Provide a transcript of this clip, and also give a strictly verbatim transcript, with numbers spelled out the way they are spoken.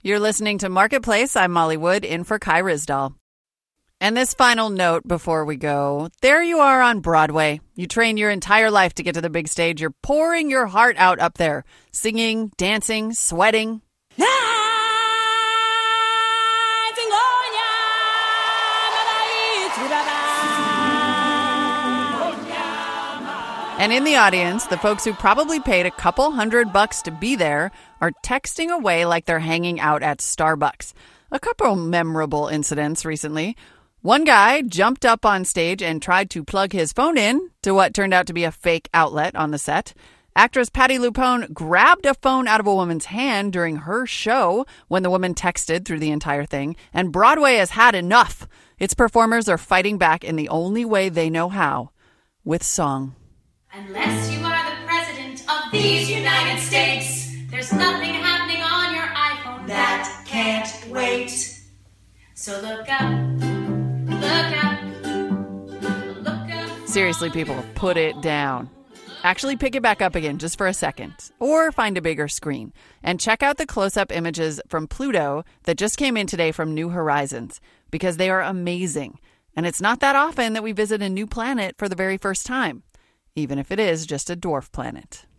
You're listening to Marketplace. I'm Molly Wood, in for Kai Ryssdal. And this final note before we go. There you are on Broadway. You train your entire life to get to the big stage. You're pouring your heart out up there, singing, dancing, sweating. And in the audience, the folks who probably paid a couple hundred bucks to be there are texting away like they're hanging out at Starbucks. A couple memorable incidents recently. One guy jumped up on stage and tried to plug his phone in to what turned out to be a fake outlet on the set. Actress Patti LuPone grabbed a phone out of a woman's hand during her show when the woman texted through the entire thing. And Broadway has had enough. Its performers are fighting back in the only way they know how, with song. Unless you are the president of these United States, there's nothing happening on your iPhone that can't wait. So look up, look up, look up. Seriously, people, put it down. Actually, pick it back up again just for a second, or find a bigger screen. And check out the close-up images from Pluto that just came in today from New Horizons, because they are amazing. And it's not that often that we visit a new planet for the very first time, even if it is just a dwarf planet.